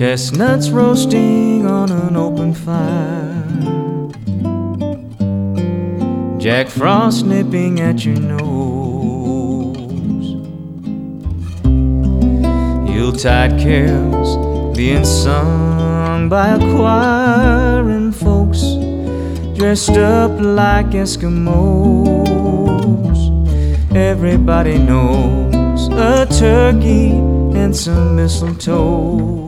chestnuts roasting on an open fire, Jack Frost nipping at your nose, Yuletide carols being sung by a choir, and folks dressed up like Eskimos. Everybody knows a turkey and some mistletoe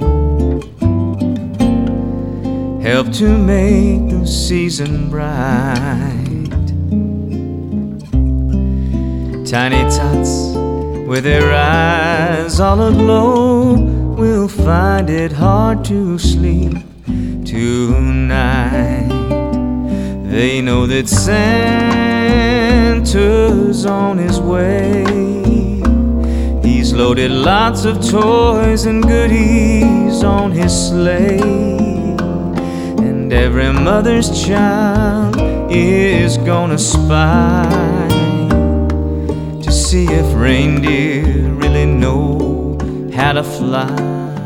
help to make the season bright. Tiny tots with their eyes all aglow will find it hard to sleep tonight. They know that Santa's on his way. He's loaded lots of toys and goodies on his sleigh, and every mother's child is gonna spy to see if reindeer really know how to fly.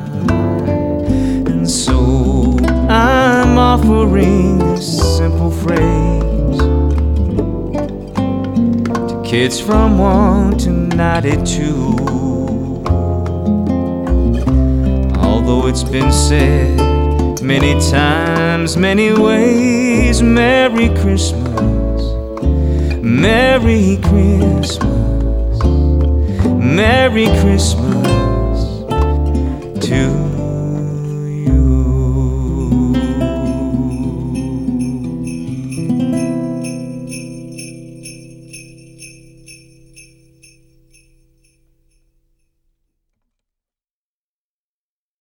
And so I'm offering this simple phrase to kids from 1 to 92. Although it's been said many times, many ways, Merry Christmas, Merry Christmas, Merry Christmas to